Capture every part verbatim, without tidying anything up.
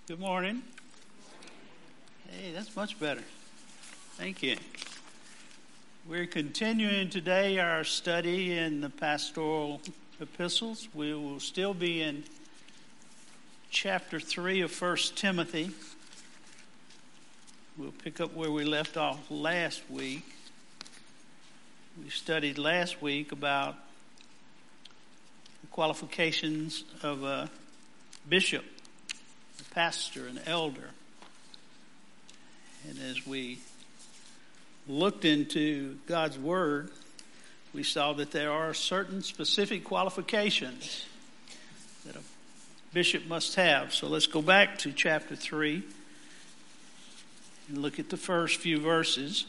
Good morning. Hey, that's much better. Thank you. We're continuing today our study in the pastoral epistles. We will still be in chapter three of First Timothy. We'll pick up where we left off last week. We studied last week about the qualifications of a bishop, a pastor, an elder. And as we looked into God's Word, we saw that there are certain specific qualifications that a bishop must have. So let's go back to chapter three and look at the first few verses.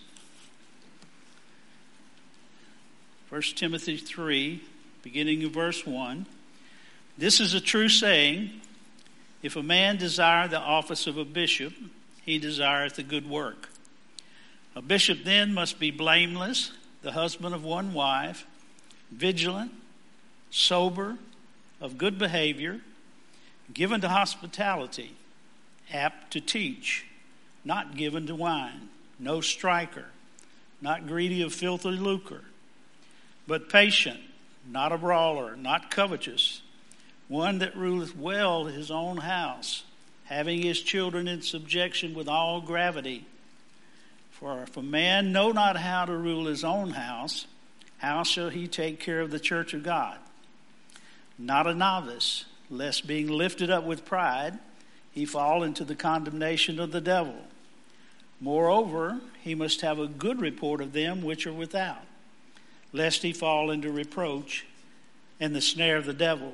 First Timothy three, beginning in verse one. This is a true saying, if a man desire the office of a bishop, he desireth a good work. A bishop then must be blameless, the husband of one wife, vigilant, sober, of good behavior, given to hospitality, apt to teach, not given to wine, no striker, not greedy of filthy lucre, but patient, not a brawler, not covetous, one that ruleth well his own house, having his children in subjection with all gravity. For if a man know not how to rule his own house, how shall he take care of the church of God? Not a novice, lest being lifted up with pride, he fall into the condemnation of the devil. Moreover, he must have a good report of them which are without, lest he fall into reproach and the snare of the devil.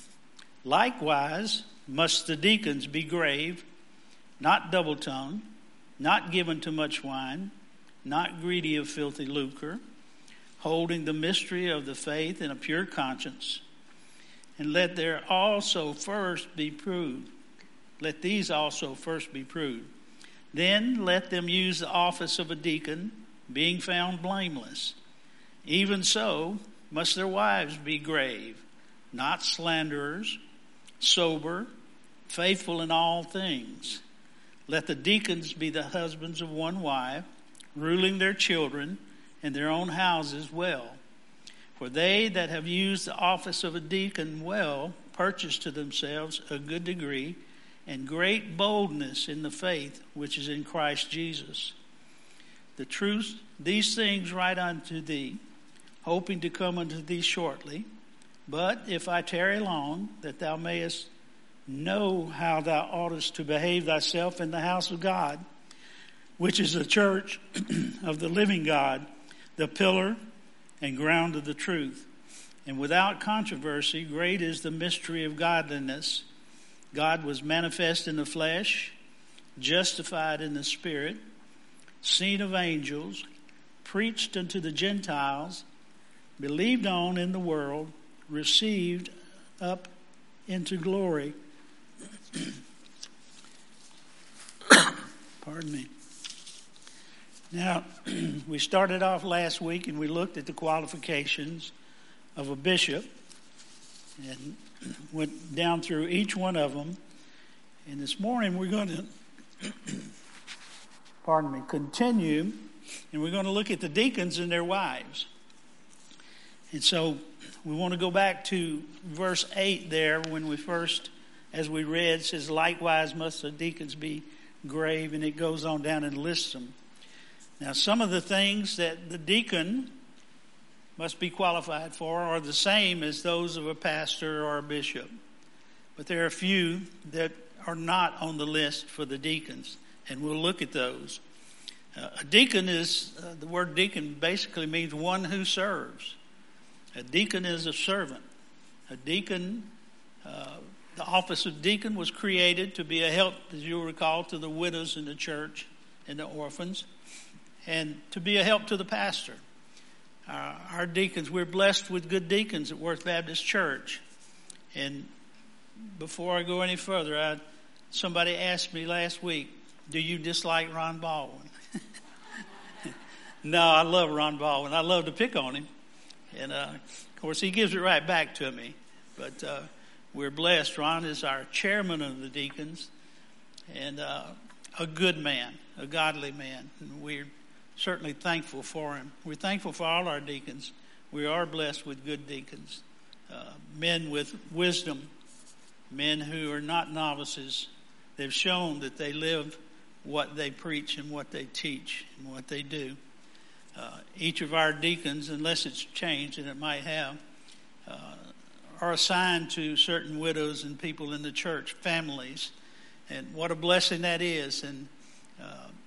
Likewise must the deacons be grave, not double-tongued, not given to much wine, not greedy of filthy lucre, holding the mystery of the faith in a pure conscience. And let there also first be proved. Let these also first be proved. Then let them use the office of a deacon, being found blameless. Even so must their wives be grave, not slanderers, sober, faithful in all things. Let the deacons be the husbands of one wife, ruling their children and their own houses well. For they that have used the office of a deacon well purchase to themselves a good degree and great boldness in the faith which is in Christ Jesus. The truth, these things write unto thee, hoping to come unto thee shortly. But if I tarry long, that thou mayest know how thou oughtest to behave thyself in the house of God, which is the church of the living God, the pillar and ground of the truth. And without controversy, great is the mystery of godliness. God was manifest in the flesh, justified in the spirit, seen of angels, preached unto the Gentiles, believed on in the world, received up into glory. Pardon me. Now, we started off last week and we looked at the qualifications of a bishop and went down through each one of them. And this morning we're going to, pardon me, continue, and we're going to look at the deacons and their wives. And so we want to go back to verse eight there when we first, as we read, says, likewise must the deacons be grave, and it goes on down and lists them. Now, some of the things that the deacon must be qualified for are the same as those of a pastor or a bishop. But there are a few that are not on the list for the deacons, and we'll look at those. Uh, a deacon is, uh, the word deacon basically means one who serves. A deacon is a servant. A deacon, uh, the office of deacon was created to be a help, as you'll recall, to the widows in the church and the orphans, and to be a help to the pastor. Uh, our deacons, we're blessed with good deacons at Worth Baptist Church. And before I go any further, I, somebody asked me last week, do you dislike Ron Baldwin? No, I love Ron Baldwin. I love to pick on him. And, uh, of course, he gives it right back to me. But uh, we're blessed. Ron is our chairman of the deacons. and uh, a good man, a godly man. And we're certainly thankful for him. We're thankful for all our deacons. We are blessed with good deacons, uh, men with wisdom, men who are not novices. They've shown that they live what they preach and what they teach and what they do. Uh, each of our deacons, unless it's changed, and it might have, uh, are assigned to certain widows and people in the church, families. And what a blessing that is. And uh,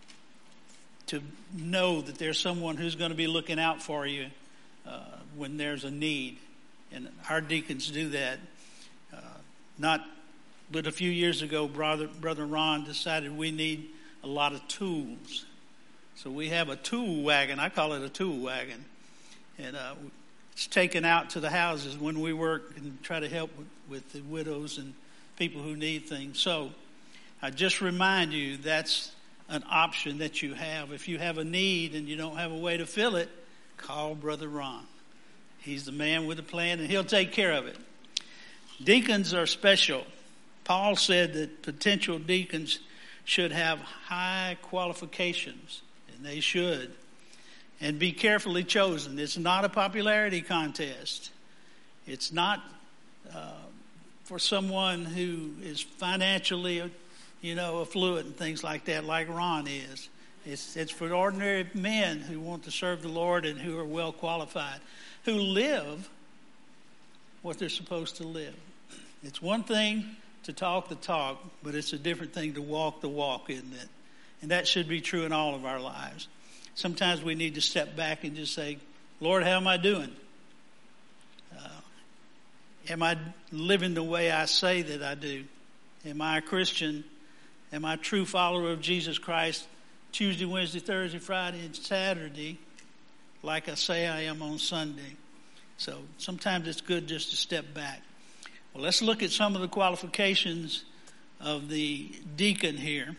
to know that there's someone who's going to be looking out for you uh, when there's a need. And our deacons do that. Uh, not but a few years ago, Brother, Brother Ron decided we need a lot of tools. So we have a tool wagon. I call it a tool wagon. And uh, it's taken out to the houses when we work and try to help with, with the widows and people who need things. So I just remind you that's an option that you have. If you have a need and you don't have a way to fill it, call Brother Ron. He's the man with a plan, and he'll take care of it. Deacons are special. Paul said that potential deacons should have high qualifications, and they should, and be carefully chosen. It's not a popularity contest. It's not uh, for someone who is financially, you know, affluent and things like that, like Ron is. It's, it's for ordinary men who want to serve the Lord and who are well qualified, who live what they're supposed to live. It's one thing to talk the talk, but it's a different thing to walk the walk, isn't it? And that should be true in all of our lives. Sometimes we need to step back and just say, Lord, how am I doing? Uh, am I living the way I say that I do? Am I a Christian? Am I a true follower of Jesus Christ Tuesday, Wednesday, Thursday, Friday, and Saturday, like I say I am on Sunday? So sometimes it's good just to step back. Well, let's look at some of the qualifications of the deacon here.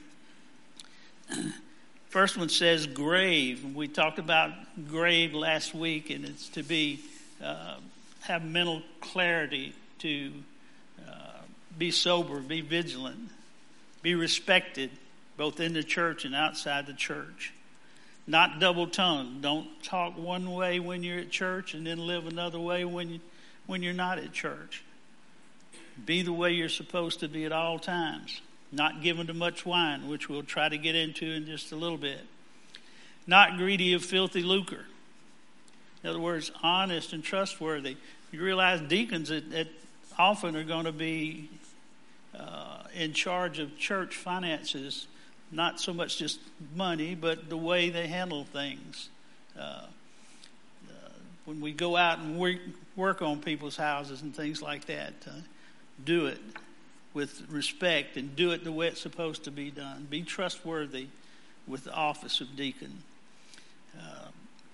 First one says grave. We talked about grave last week, and it's to be uh, have mental clarity, to uh, be sober, be vigilant, be respected, both in the church and outside the church. Not double-tongued. Don't talk one way when you're at church and then live another way when you, when you're not at church. Be the way you're supposed to be at all times. Not given to much wine, which we'll try to get into in just a little bit. Not greedy of filthy lucre. In other words, honest and trustworthy. You realize deacons that, that often are going to be uh, in charge of church finances. Not so much just money, but the way they handle things. Uh, uh, when we go out and work, work on people's houses and things like that, uh, do it with respect and do it the way it's supposed to be done. Be trustworthy with the office of deacon. Uh,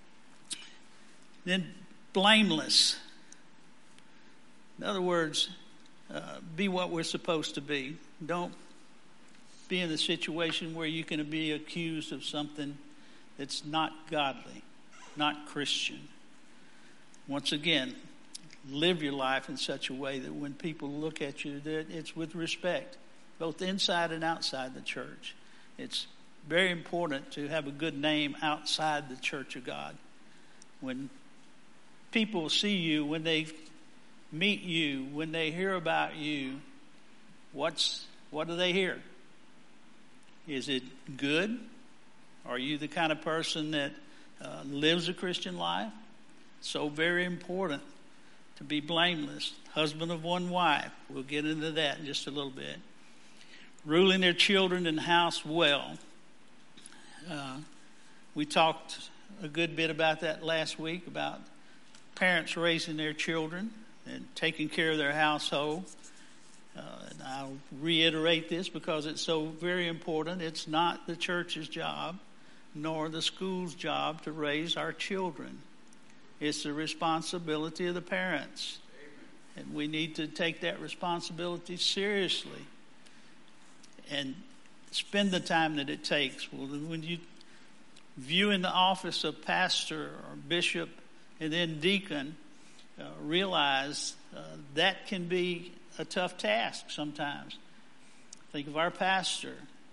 then blameless. In other words, uh, be what we're supposed to be. Don't be in a situation where you can be accused of something that's not godly, not Christian. Once again, live your life in such a way that when people look at you, that it's with respect, both inside and outside the church. It's very important to have a good name outside the church of God. When people see you, when they meet you, when they hear about you, what's what do they hear? Is it good? Are you the kind of person that uh, lives a Christian life? So very important to be blameless. Husband of one wife. We'll get into that in just a little bit. Ruling their children and house well. Uh, we talked a good bit about that last week, about parents raising their children and taking care of their household. Uh, and I'll reiterate this because it's so very important. It's not the church's job nor the school's job to raise our children. It's the responsibility of the parents. And we need to take that responsibility seriously and spend the time that it takes. Well, when you view in the office of pastor or bishop and then deacon, uh, realize uh, that can be a tough task sometimes. Think of our pastor.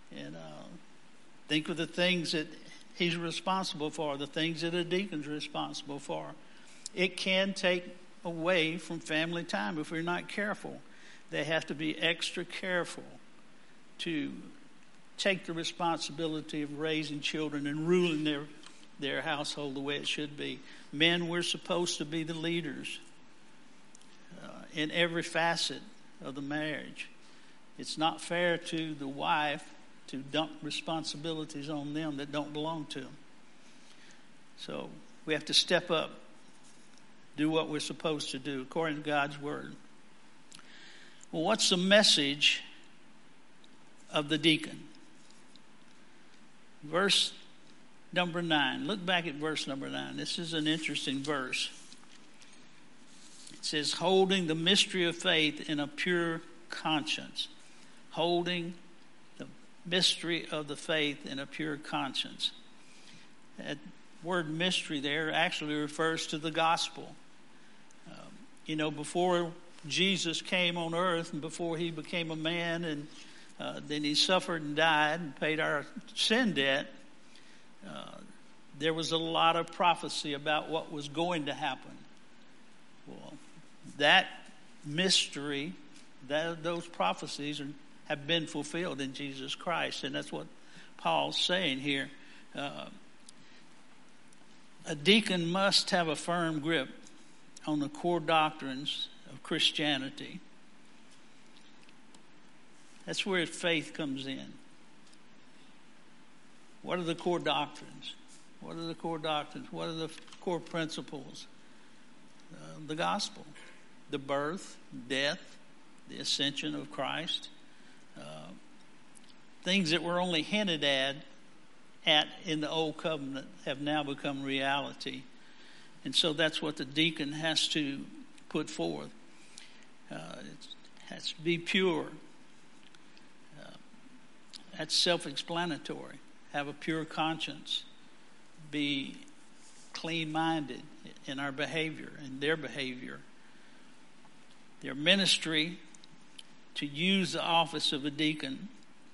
And uh, think of the things that he's responsible for, the things that a deacon's responsible for. It can take away from family time if we're not careful. They have to be extra careful to take the responsibility of raising children and ruling their, their household the way it should be. Men, we're supposed to be the leaders uh, in every facet of the marriage. It's not fair to the wife to dump responsibilities on them that don't belong to them. So we have to step up, do what we're supposed to do according to God's word. Well, what's the message of the deacon? Verse number nine. Look back at verse number nine. This is an interesting verse. It says, holding the mystery of faith in a pure conscience. Holding the mystery of the faith in a pure conscience. That word mystery there actually refers to the gospel. Um, you know, before Jesus came on earth and before he became a man and uh, then he suffered and died and paid our sin debt, uh, there was a lot of prophecy about what was going to happen. Well, that mystery, that, those prophecies are, have been fulfilled in Jesus Christ. And that's what Paul's saying here. Uh, a deacon must have a firm grip on the core doctrines of Christianity. That's where faith comes in. What are the core doctrines? What are the core doctrines? What are the core principles? Uh, the gospel, the birth, death, the ascension of Christ. Uh, things that were only hinted at, at in the old covenant have now become reality. And so that's what the deacon has to put forth. Uh, it has to be pure. Uh, that's self-explanatory. Have a pure conscience. Be clean-minded in our behavior and their behavior. Their ministry to use the office of a deacon.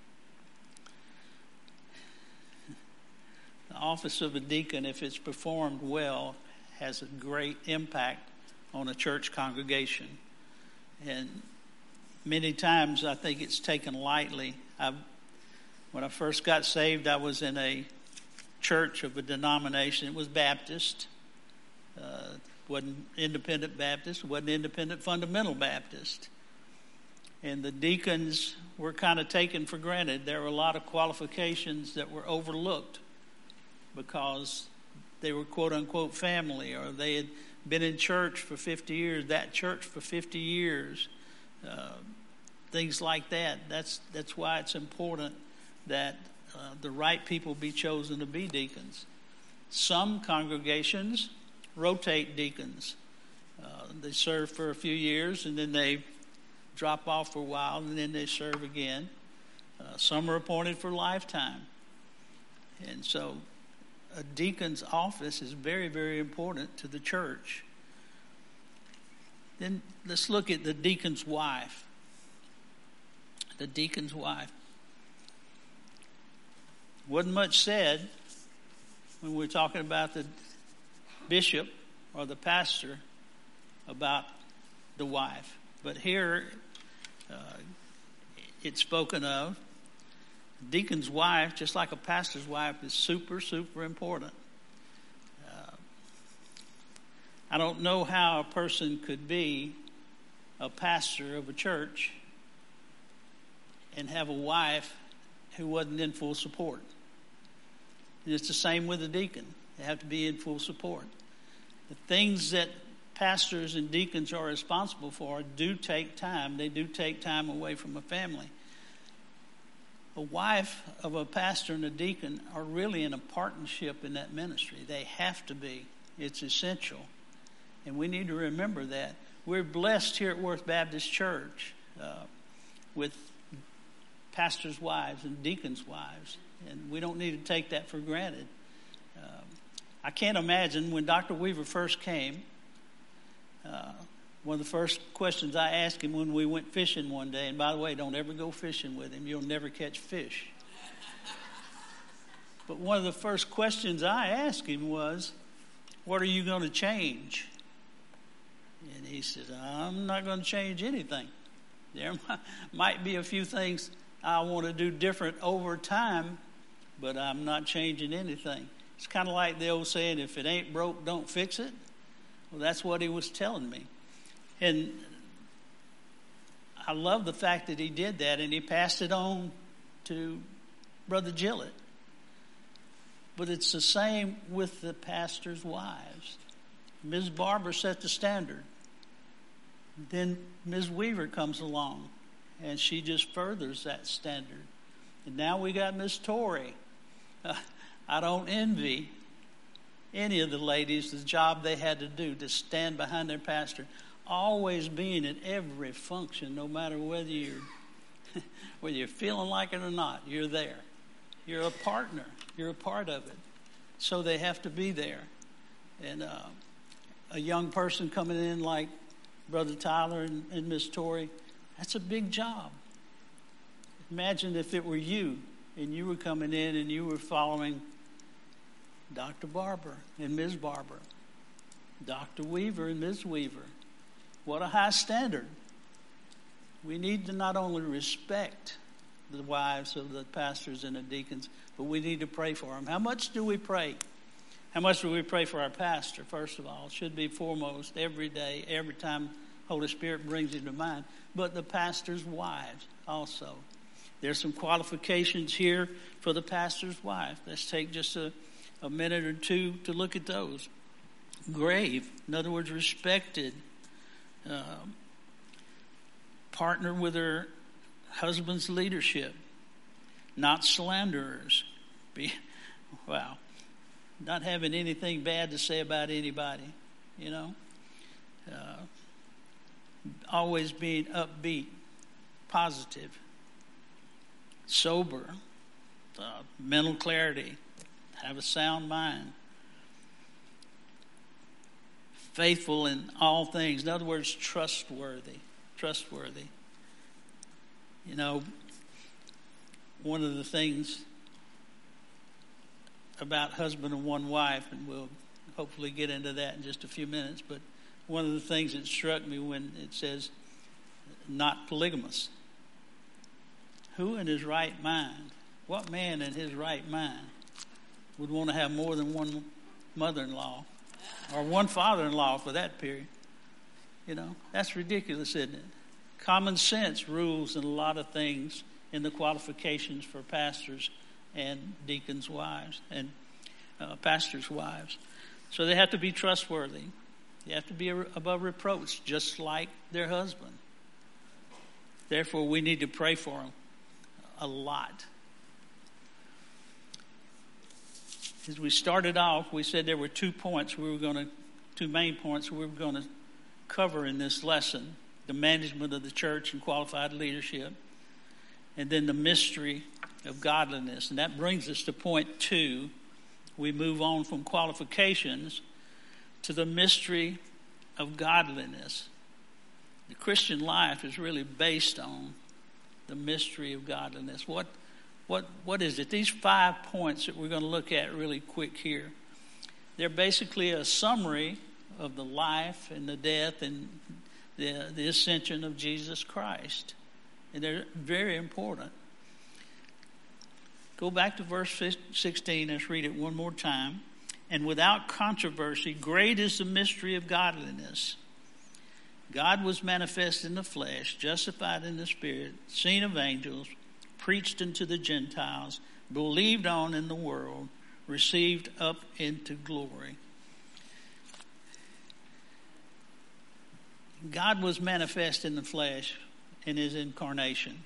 The office of a deacon, if it's performed well, has a great impact on a church congregation. And many times I think it's taken lightly. I've, when I first got saved, I was in a church of a denomination. It was Baptist. Uh, wasn't independent Baptist. Wasn't independent fundamental Baptist. And the deacons were kind of taken for granted. There were a lot of qualifications that were overlooked because they were quote-unquote family, or they had been in church for fifty years, that church for fifty years, uh, things like that. That's that's why it's important that uh, the right people be chosen to be deacons. Some congregations rotate deacons. Uh, they serve for a few years, and then they drop off for a while, and then they serve again. Uh, some are appointed for lifetime. And so a deacon's office is very, very important to the church. Then let's look at the deacon's wife. The deacon's wife. Wasn't much said when we're talking about the bishop or the pastor about the wife. But here uh, it's spoken of. Deacon's wife, just like a pastor's wife, is super, super important. Uh, I don't know how a person could be a pastor of a church and have a wife who wasn't in full support. And it's the same with a deacon. They have to be in full support. The things that pastors and deacons are responsible for do take time. They do take time away from a family. A wife of a pastor and a deacon are really in a partnership in that ministry. They have to be. It's essential. And we need to remember that. We're blessed here at Worth Baptist Church uh, with pastors' wives and deacons' wives. And we don't need to take that for granted. Um, I can't imagine when Doctor Weaver first came, uh, one of the first questions I asked him when we went fishing one day, and by the way, don't ever go fishing with him. You'll never catch fish. But one of the first questions I asked him was, what are you going to change? And he said, I'm not going to change anything. There might be a few things I want to do different over time, but I'm not changing anything. It's kind of like the old saying, if it ain't broke, don't fix it. Well, that's what he was telling me. And I love the fact that he did that, and he passed it on to Brother Gillett. But it's the same with the pastors' wives. Miz Barber set the standard. Then Miz Weaver comes along, and she just furthers that standard. And now we got Miz Torrey. Uh, I don't envy any of the ladies the job they had to do to stand behind their pastor, always being at every function, no matter whether you're whether you're feeling like it or not. You're there. You're a partner. You're a part of it. So they have to be there. And uh, a young person coming in like Brother Tyler and, and Miss Torrey, that's a big job. Imagine if it were you and you were coming in and you were following Doctor Barber and Miz Barber, Doctor Weaver and Miz Weaver. What a high standard. We need to not only respect the wives of the pastors and the deacons, but we need to pray for them. How much do we pray? How much do we pray for our pastor, first of all? It should be foremost every day, every time Holy Spirit brings him to mind. But the pastor's wives also. There's some qualifications here for the pastor's wife. Let's take just a, a minute or two to look at those. Grave, in other words, respected. Um, partner with her husband's leadership. Not slanderers. Be, wow. Not having anything bad to say about anybody, you know. Uh, always being upbeat, positive, sober, uh, mental clarity, have a sound mind, faithful in all things. In other words, trustworthy, trustworthy. You know, one of the things about husband and one wife, and we'll hopefully get into that in just a few minutes, but one of the things that struck me when it says not polygamous. Who in his right mind, what man in his right mind would want to have more than one mother-in-law or one father-in-law for that period? You know, that's ridiculous, isn't it? Common sense rules in a lot of things in the qualifications for pastors and deacons' wives and uh, pastors' wives. So they have to be trustworthy. They have to be above reproach, just like their husband. Therefore, we need to pray for them a lot. As we started off, we said there were two points we were going to, two main points we were going to cover in this lesson: the management of the church and qualified leadership, and then the mystery of godliness. And that brings us to point two. We move on from qualifications to the mystery of godliness. The Christian life is really based on the mystery of godliness. What, what, what is it? These five points that we're going to look at really quick here, they're basically a summary of the life and the death and the, the ascension of Jesus Christ. And they're very important. Go back to verse sixteen. Let's read it one more time. And without controversy, great is the mystery of godliness. God was manifest in the flesh, justified in the spirit, seen of angels, preached unto the Gentiles, believed on in the world, received up into glory. God was manifest in the flesh in his incarnation.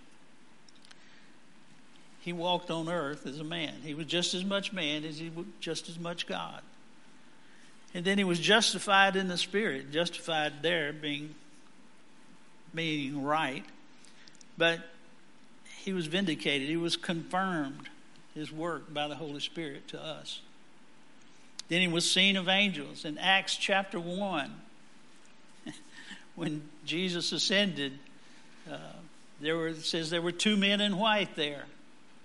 He walked on earth as a man. He was just as much man as he was just as much God. And then he was justified in the Spirit. Justified there being meaning right. But he was vindicated. He was confirmed, his work by the Holy Spirit to us. Then he was seen of angels. In Acts chapter one, when Jesus ascended, uh, there were, it says there were two men in white there.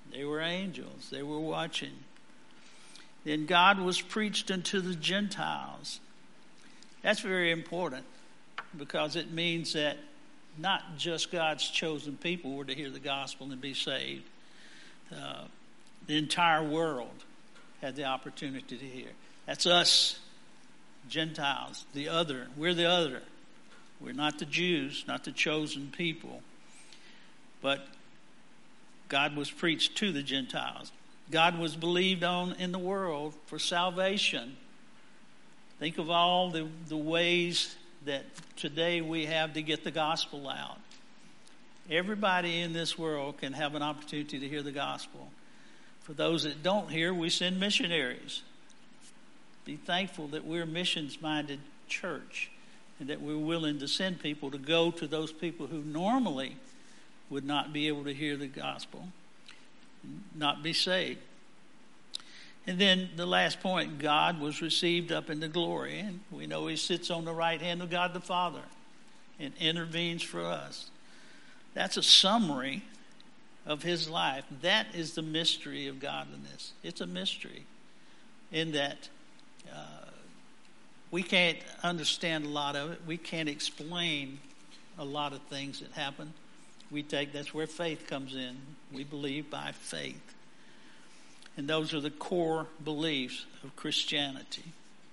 They were angels. They were watching. Then God was preached unto the Gentiles. That's very important because it means that not just God's chosen people were to hear the gospel and be saved. Uh, the entire world had the opportunity to hear. That's us, Gentiles, the other. We're the other. We're not the Jews, not the chosen people. But God was preached to the Gentiles. God was believed on in the world for salvation. Think of all the, the ways that today we have to get the gospel out. Everybody in this world can have an opportunity to hear the gospel. For those that don't hear, we send missionaries. Be thankful that we're a missions-minded church and that we're willing to send people to go to those people who normally would not be able to hear the gospel, not be saved. And then the last point, God was received up into glory. And we know he sits on the right hand of God the Father and intervenes for us. That's a summary of his life. That is the mystery of godliness. It's a mystery in that uh, we can't understand a lot of it. We can't explain a lot of things that happen. We take, that's where faith comes in. We believe by faith. And those are the core beliefs of Christianity.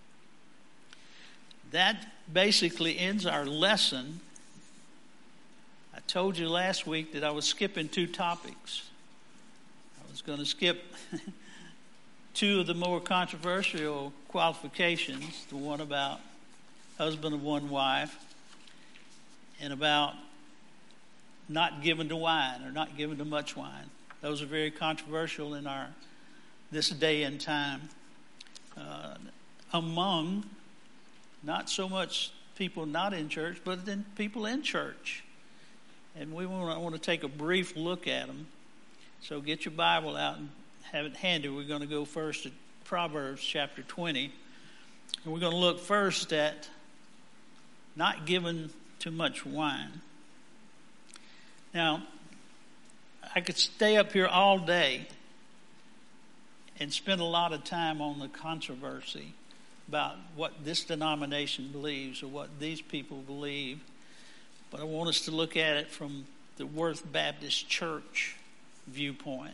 That basically ends our lesson. I told you last week that I was skipping two topics. I was going to skip two of the more controversial qualifications, the one about husband of one wife and about not given to wine or not given to much wine. Those are very controversial in our this day and time. Uh, among not so much people not in church, but then people in church. And we want to, want to take a brief look at them. So get your Bible out and have it handy. We're going to go first to Proverbs chapter twenty. And we're going to look first at not given too much wine. Now, I could stay up here all day and spend a lot of time on the controversy about what this denomination believes or what these people believe. But I want us to look at it from the Worth Baptist Church viewpoint,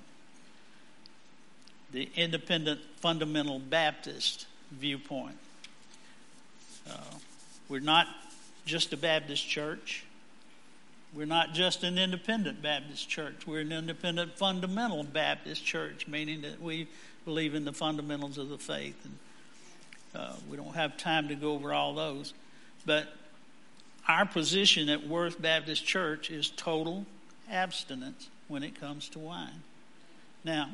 the Independent Fundamental Baptist viewpoint. Uh, we're not just a Baptist church. We're not just an independent Baptist church. We're an independent fundamental Baptist church, meaning that we believe in the fundamentals of the faith. And uh, we don't have time to go over all those. But our position at Worth Baptist Church is total abstinence when it comes to wine. Now,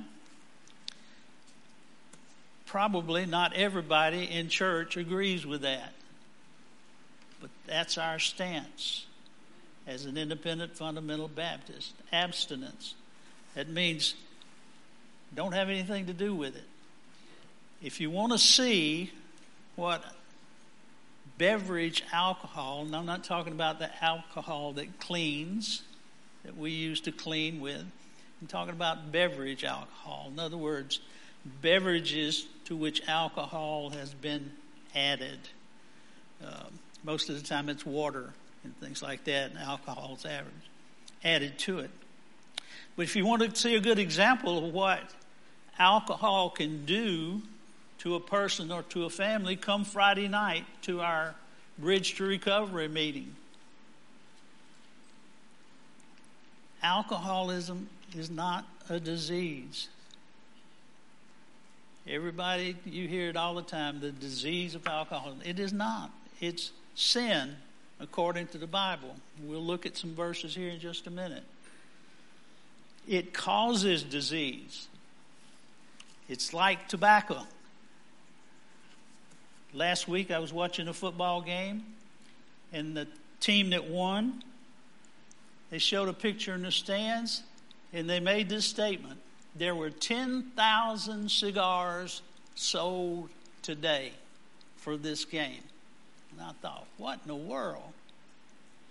probably not everybody in church agrees with that. But that's our stance as an independent fundamental Baptist. Abstinence. That means don't have anything to do with it. If you want to see what beverage alcohol, and I'm not talking about the alcohol that cleans, that we use to clean with. I'm talking about beverage alcohol. In other words, beverages to which alcohol has been added. Uh, most of the time it's water and things like that, and alcohol is average, added to it. But if you want to see a good example of what alcohol can do to a person or to a family, come Friday night to our Bridge to Recovery meeting. Alcoholism is not a disease. Everybody, you hear it all the time, the disease of alcoholism. It is not. It's sin according to the Bible. We'll look at some verses here in just a minute. It causes disease. It's like tobacco. Last week I was watching a football game, and the team that won, they showed a picture in the stands, and they made this statement. There were ten thousand cigars sold today for this game. And I thought, what in the world?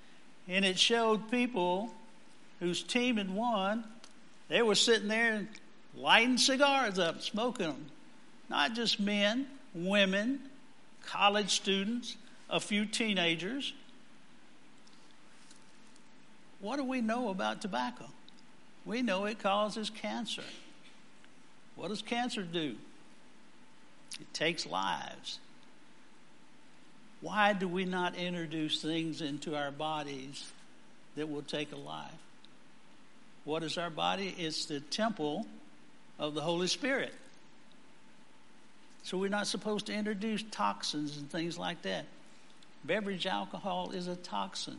And it showed people whose team had won. They were sitting there lighting cigars up, smoking them. Not just men, women, college students, a few teenagers. What do we know about tobacco? We know it causes cancer. What does cancer do? It takes lives. Why do we not introduce things into our bodies that will take a life? What is our body? It's the temple of the Holy Spirit. So we're not supposed to introduce toxins and things like that. Beverage alcohol is a toxin.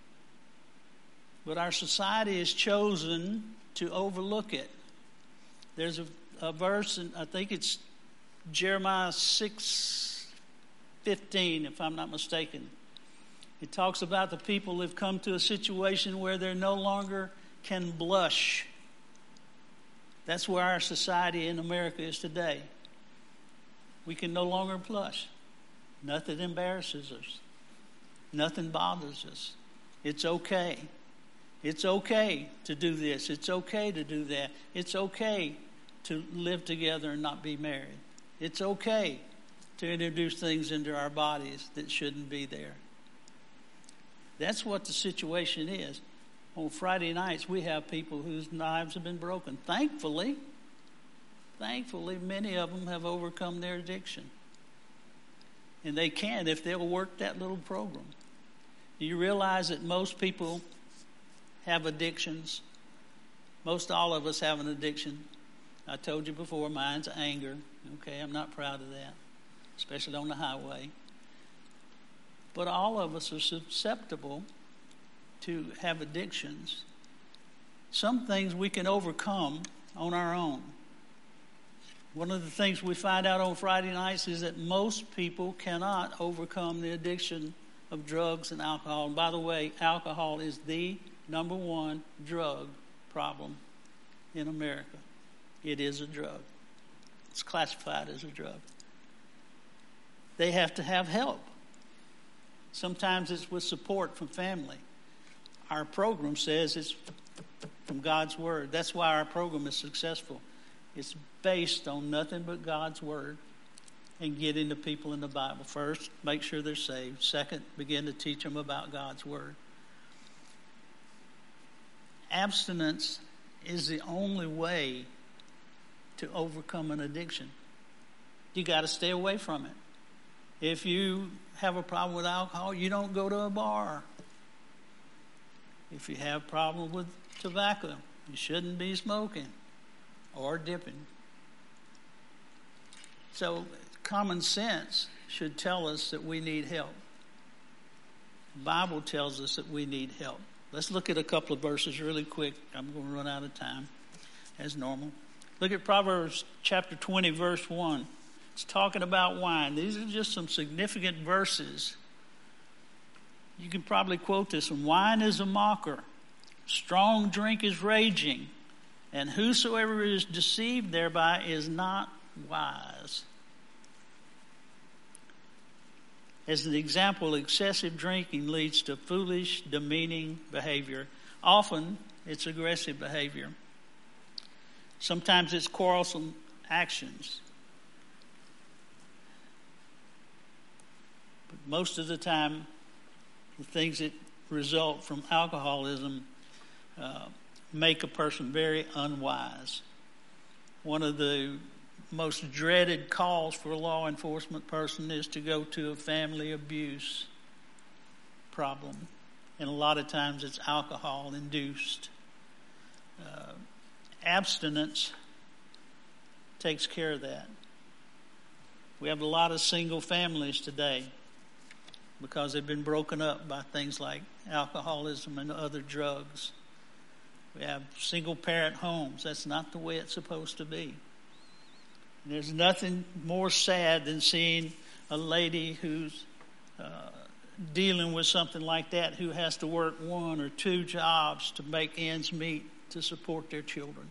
But our society has chosen to overlook it. There's a, a verse, and I think it's Jeremiah six fifteen, if I'm not mistaken. It talks about the people who've come to a situation where they no longer can blush. That's where our society in America is today. We can no longer blush. Nothing embarrasses us. Nothing bothers us. It's okay. It's okay to do this. It's okay to do that. It's okay to live together and not be married. It's okay to introduce things into our bodies that shouldn't be there. That's what the situation is. On Friday nights, we have people whose lives have been broken. Thankfully, thankfully, many of them have overcome their addiction. And they can if they'll work that little program. Do you realize that most people have addictions? Most all of us have an addiction. I told you before, mine's anger. Okay, I'm not proud of that, especially on the highway. But all of us are susceptible to have addictions. Some things we can overcome on our own. One of the things we find out on Friday nights is that most people cannot overcome the addiction of drugs and alcohol. And by the way, alcohol is the number one drug problem in America. It is a drug. It's classified as a drug. They have to have help. Sometimes it's with support from family. Our program says it's from God's Word. That's why our program is successful. It's based on nothing but God's Word and getting the people in the Bible. First, make sure they're saved. Second, begin to teach them about God's Word. Abstinence is the only way to overcome an addiction. You got to stay away from it. If you have a problem with alcohol, you don't go to a bar. If you have a problem with tobacco, you shouldn't be smoking or dipping. So common sense should tell us that we need help. The Bible tells us that we need help. Let's look at a couple of verses really quick. I'm going to run out of time, as normal. Look at Proverbs chapter twenty, verse one. It's talking about wine. These are just some significant verses. You can probably quote this one. Wine is a mocker. Strong drink is raging. And whosoever is deceived thereby is not wise. As an example, excessive drinking leads to foolish, demeaning behavior. Often, it's aggressive behavior. Sometimes it's quarrelsome actions. But most of the time, the things that result from alcoholism uh, make a person very unwise. One of the most dreaded calls for a law enforcement person is to go to a family abuse problem. And a lot of times it's alcohol induced. Uh, abstinence takes care of that. We have a lot of single families today because they've been broken up by things like alcoholism and other drugs. We have single parent homes. That's not the way it's supposed to be. There's nothing more sad than seeing a lady who's uh, dealing with something like that, who has to work one or two jobs to make ends meet to support their children.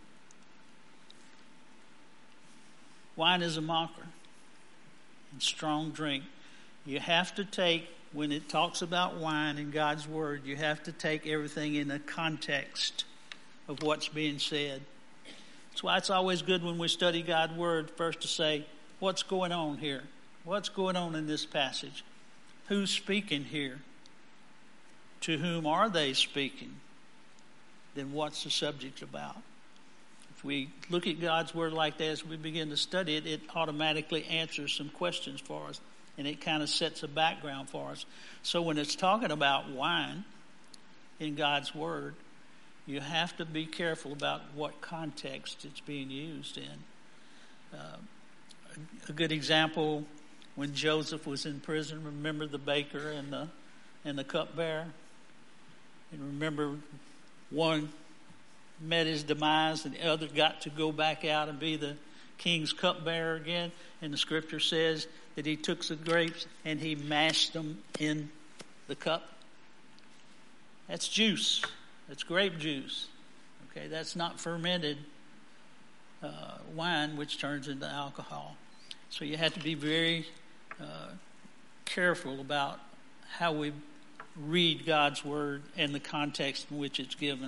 Wine is a mocker and strong drink. You have to take, when it talks about wine in God's Word, you have to take everything in the context of what's being said. That's why it's always good when we study God's Word first to say, what's going on here? What's going on in this passage? Who's speaking here? To whom are they speaking? Then what's the subject about? If we look at God's Word like that as we begin to study it, it automatically answers some questions for us. And it kind of sets a background for us. So when it's talking about wine in God's Word, you have to be careful about what context it's being used in. Uh, a, a good example, when Joseph was in prison, remember the baker and the and the cupbearer? And remember one met his demise and the other got to go back out and be the king's cupbearer again. And the scripture says that he took some grapes and he mashed them in the cup. That's juice. That's grape juice. Okay, that's not fermented uh, wine, which turns into alcohol. So you have to be very uh, careful about how we read God's Word and the context in which it's given.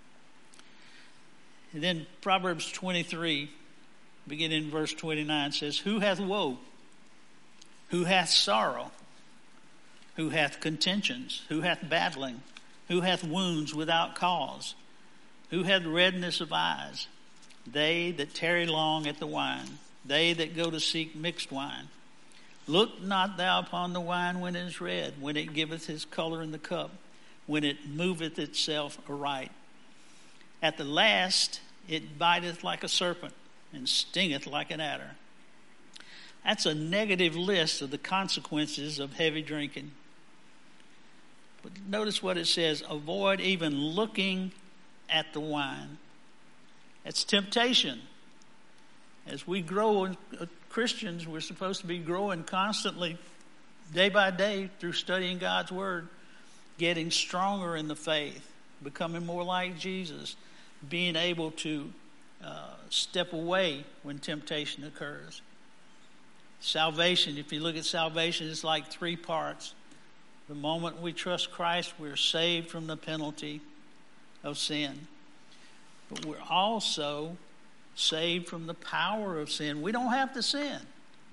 And then Proverbs twenty-three, beginning in verse twenty-nine, says, Who hath woe? Who hath sorrow? Who hath contentions? Who hath battling? Who hath wounds without cause? Who hath redness of eyes? They that tarry long at the wine, they that go to seek mixed wine. Look not thou upon the wine when it is red, when it giveth his color in the cup, when it moveth itself aright. At the last it biteth like a serpent, and stingeth like an adder. That's a negative list of the consequences of heavy drinking. But notice what it says, avoid even looking at the wine. That's temptation. As we grow as Christians, we're supposed to be growing constantly, day by day, through studying God's Word, getting stronger in the faith, becoming more like Jesus, being able to uh, step away when temptation occurs. Salvation, if you look at salvation, it's like three parts. The moment we trust Christ, we're saved from the penalty of sin. But we're also saved from the power of sin. We don't have to sin.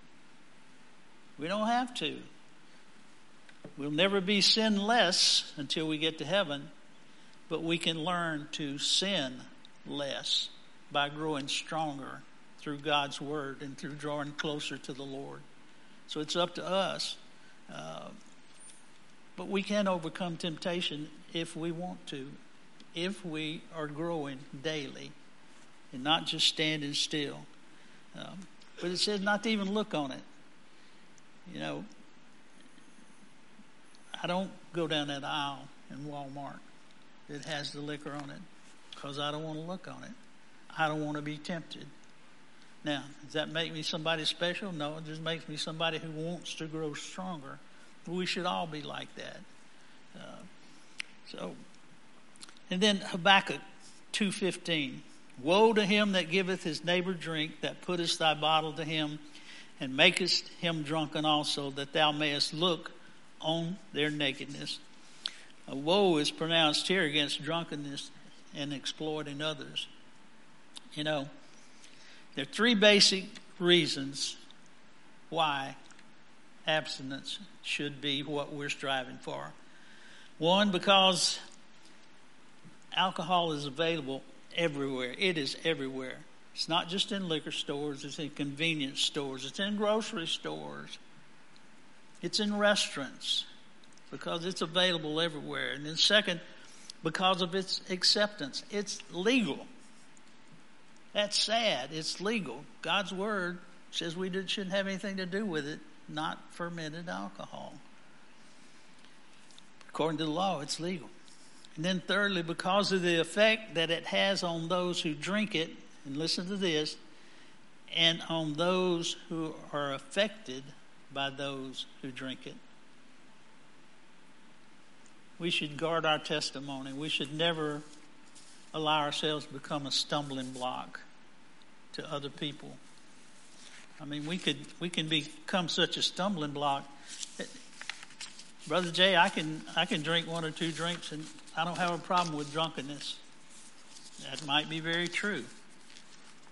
We don't have to. We'll never be sinless until we get to heaven, but we can learn to sin less by growing stronger through God's Word and through drawing closer to the Lord. So it's up to us. Uh, but we can overcome temptation if we want to, if we are growing daily and not just standing still. Um, but it says not to even look on it. You know, I don't go down that aisle in Walmart that has the liquor on it because I don't want to look on it. I don't want to be tempted. Now, does that make me somebody special? No, it just makes me somebody who wants to grow stronger. We should all be like that. Uh, so, and then Habakkuk two fifteen. Woe to him that giveth his neighbor drink, that puttest thy bottle to him, and makest him drunken also, that thou mayest look on their nakedness. A woe is pronounced here against drunkenness and exploiting others. You know, there are three basic reasons why abstinence should be what we're striving for. One, because alcohol is available everywhere. It is everywhere. It's not just in liquor stores. It's in convenience stores. It's in grocery stores. It's in restaurants because it's available everywhere. And then second, because of its acceptance. It's legal. That's sad. It's legal. God's Word says we shouldn't have anything to do with it, not fermented alcohol. According to the law, it's legal. And then thirdly, because of the effect that it has on those who drink it, and listen to this, and on those who are affected by those who drink it. We should guard our testimony. We should never allow ourselves to become a stumbling block to other people. I mean, we could we can become such a stumbling block. Brother Jay, I can I can drink one or two drinks and I don't have a problem with drunkenness. That might be very true.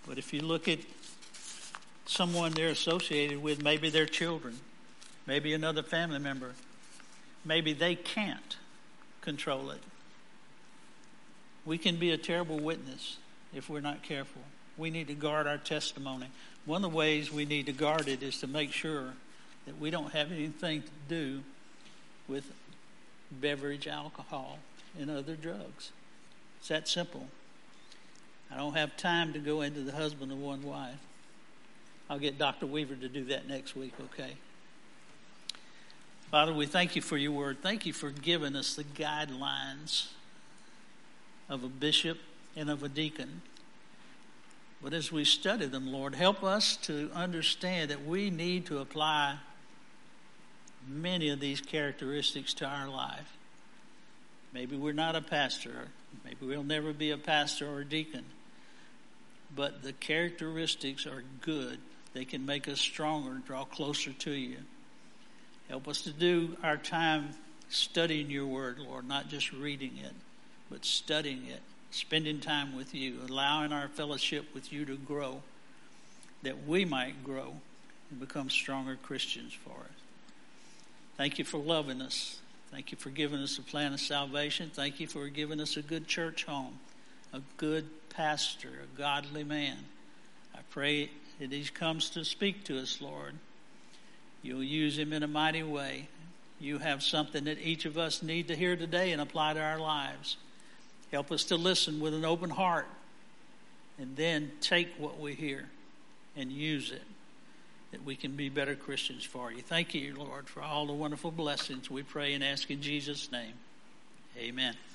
But if you look at someone they're associated with, maybe their children, maybe another family member, maybe they can't control it. We can be a terrible witness if we're not careful. We need to guard our testimony. One of the ways we need to guard it is to make sure that we don't have anything to do with beverage, alcohol, and other drugs. It's that simple. I don't have time to go into the husband of one wife. I'll get Doctor Weaver to do that next week, okay? Father, we thank you for your word. Thank you for giving us the guidelines of a bishop and of a deacon. But as we study them, Lord, help us to understand that we need to apply many of these characteristics to our life. Maybe we're not a pastor. Maybe we'll never be a pastor or a deacon. But the characteristics are good. They can make us stronger, draw closer to you. Help us to do our time studying your word, Lord, not just reading it, but studying it, spending time with you, allowing our fellowship with you to grow, that we might grow and become stronger Christians for us. Thank you for loving us. Thank you for giving us a plan of salvation. Thank you for giving us a good church home, a good pastor, a godly man. I pray that he comes to speak to us, Lord. You'll use him in a mighty way. You have something that each of us need to hear today and apply to our lives. Help us to listen with an open heart and then take what we hear and use it, that we can be better Christians for you. Thank you, Lord, for all the wonderful blessings we pray and ask in Jesus' name. Amen.